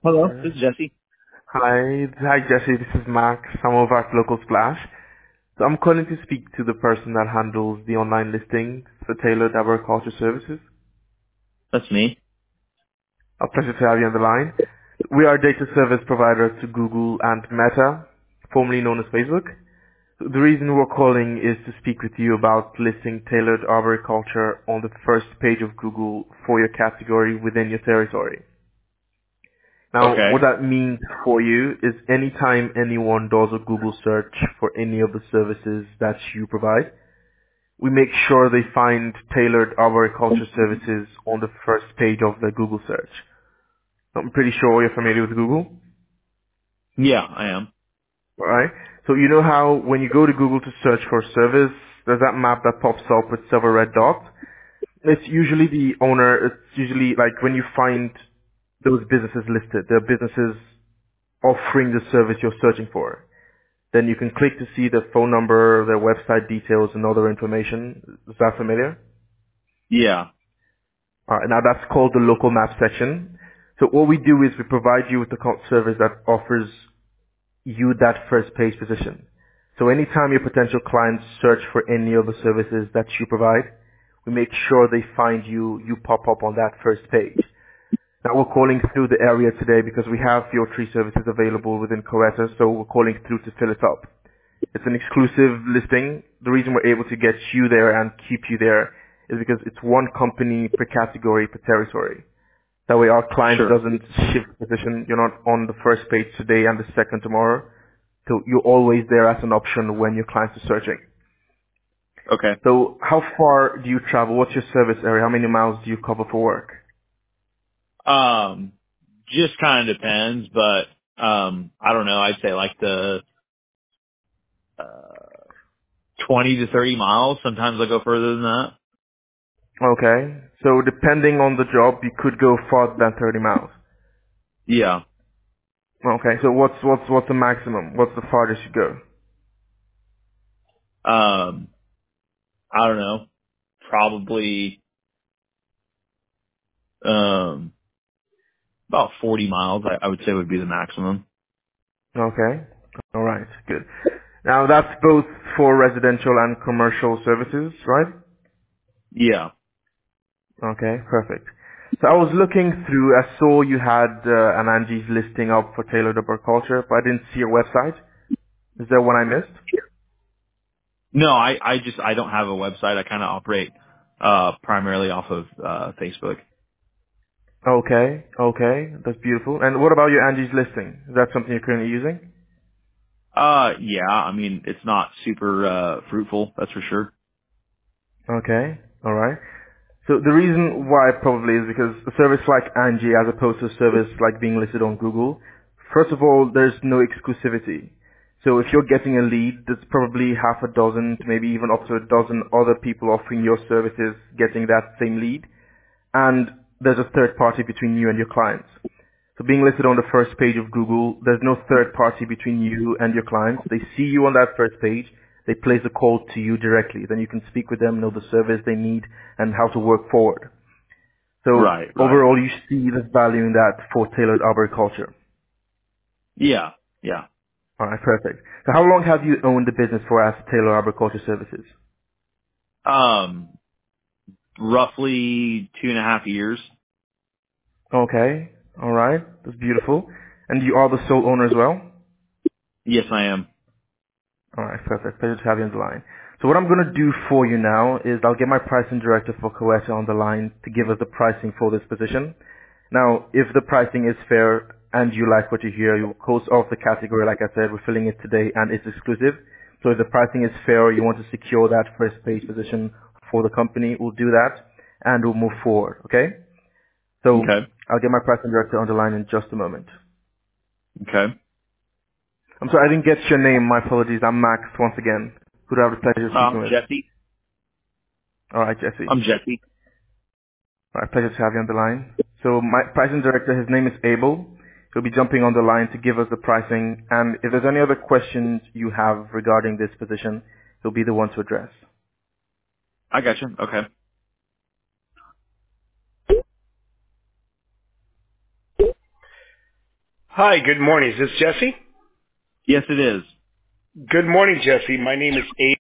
Hello, this is Jesse. Hi, Jesse. This is Max. I'm over at Local Splash. So I'm calling to speak to the person that handles the online listings for tailored agriculture services. That's me. A pleasure to have you on the line. We are a data service provider to Google and Meta, formerly known as Facebook. The reason we're calling is to speak with you about listing tailored arboriculture on the first page of Google for your category within your territory. Now, Okay. what that means for you is anytime anyone does a Google search for any of the services that you provide, we make sure they find tailored arboriculture services on the first page of the Google search. I'm pretty sure you're familiar with Google, Yeah, I am. alright? So you know how when you go to Google to search for a service, there's that map that pops up with several red dots? It's usually the owner, it's usually like when you find those businesses listed, they're businesses offering the service you're searching for. Then you can click to see their phone number, their website details, and other information. Is that familiar? Yeah. Alright, now that's called the local map section. So what we do is we provide you with the service that offers you that first page position. So anytime your potential clients search for any of the services that you provide, we make sure they find you, you pop up on that first page. Now we're calling through the area today because we have your tree services available within Coeta, so we're calling through to fill it up. It's an exclusive listing. The reason we're able to get you there and keep you there is because it's one company per category per territory. That way our client Sure. doesn't shift position. You're not on the first page today and the second tomorrow. So you're always there as an option when your clients are searching. Okay. So how far do you travel? What's your service area? How many miles do you cover for work? Um, just kind of depends, but I don't know. I'd say like the 20 to 30 miles. Sometimes I go further than that. Okay. So depending on the job, you could go farther than 30 miles. Yeah. Okay. So what's the maximum? What's the farthest you go? Um, I don't know. Probably about 40 miles. I would say would be the maximum. Okay. All right. Good. Now that's both for residential and commercial services, right? Yeah. Okay. Perfect. So I was looking through. I saw you had an Angie's listing up for tailored agriculture, but I didn't see your website. Is there one I missed? No, I don't have a website. I kind of operate primarily off of Facebook. Okay. Okay. That's beautiful. And what about your Angie's listing? Is that something you're currently using? Yeah, I mean, it's not super, fruitful, that's for sure. Okay. All right. So the reason why probably is because a service like Angie, as opposed to a service like being listed on Google, first of all, there's no exclusivity. So if you're getting a lead, there's probably half a dozen, maybe even up to a dozen other people offering your services getting that same lead. And there's a third party between you and your clients. So being listed on the first page of Google, there's no third party between you and your clients. They see you on that first page. They place a call to you directly. Then you can speak with them, know the service they need, and how to work forward. So Right, right. overall, you see the value in that for tailored arboriculture. Yeah, yeah. All right, perfect. So how long have you owned the business for as Taylor Arboriculture Services? Um, roughly 2.5 years. Okay, all right, that's beautiful. And you are the sole owner as well? Yes, I am. All right, perfect. Pleasure to have you on the line. So what I'm going to do for you now is I'll get my pricing director for Coeta on the line to give us the pricing for this position. Now, if the pricing is fair and you like what you hear, you'll close off the category, like I said, we're filling it today and it's exclusive. So if the pricing is fair or you want to secure that first page position for the company, we'll do that and we'll move forward, okay? So Okay. I'll get my pricing director on the line in just a moment. Okay. I'm sorry, I didn't get your name. My apologies. I'm Max once again. Who do I have the pleasure of speaking with? Jesse. All right, Jesse. I'm Jesse. All right, pleasure to have you on the line. So my pricing director, his name is Abel. He'll be jumping on the line to give us the pricing. And if there's any other questions you have regarding this position, he'll be the one to address. I got you. Okay. Hi, good morning. Is this Jesse? Yes, it is. Good morning, Jesse. My name is Abe.